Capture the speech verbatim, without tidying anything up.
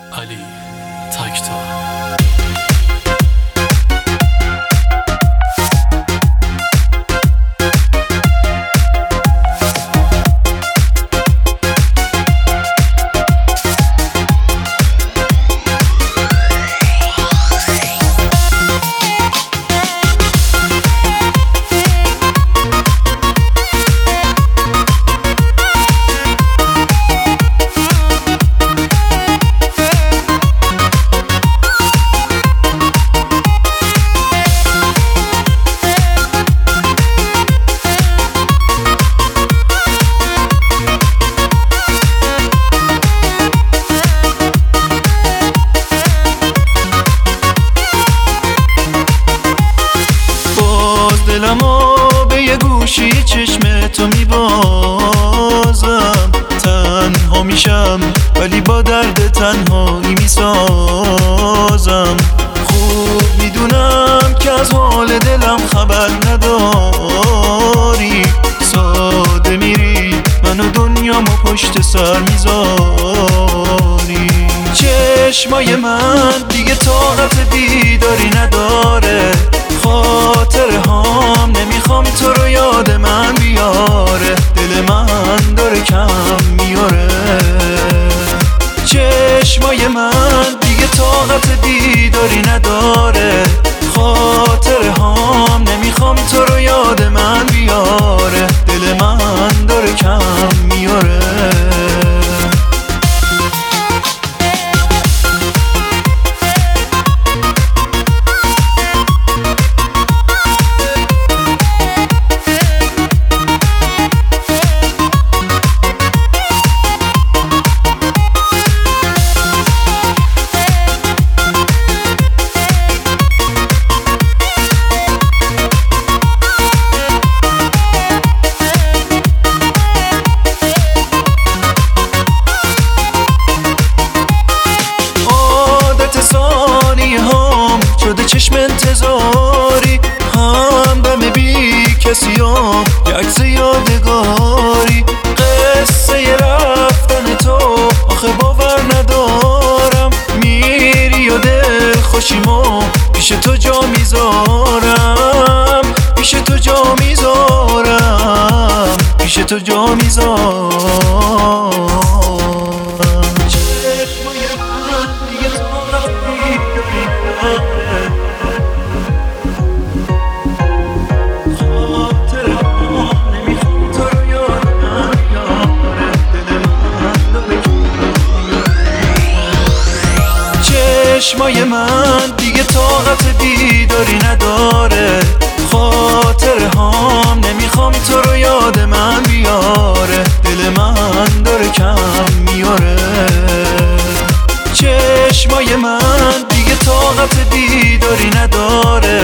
علی تکتا. دلمو به یه گوشی چشم تو میبازم، تنها میشم ولی با درد تنهایی میسازم. خوب میدونم که از حال دلم خبر نداری، ساده میری منو دنیامو پشت سر میذاری. چشمای من دیگه طاقت دیداری نداره، خاطره هام نمیخوام تو رو یاد من بیاره، دل من داره کم میاره. چشمای من دیگه طاقت دیداری نداره، خاطره هام نمیخوام تو رو یاد من بیاره، دل من داره کم میاره. شده چشم انتظاری، هم دم بی کسی هم یه عکس یادگاری. قصه رفتن تو آخه باور ندارم، میری و دل خوشیمو پیش تو جا میذارم، پیش تو جا میذارم، پیش تو جا میذارم. چشمای من دیگه طاقت دیداری نداره، خاطره هام نمیخوام تو رو یاد من بیاره، دل من داره کم میاره. چشمای من دیگه طاقت دیداری نداره،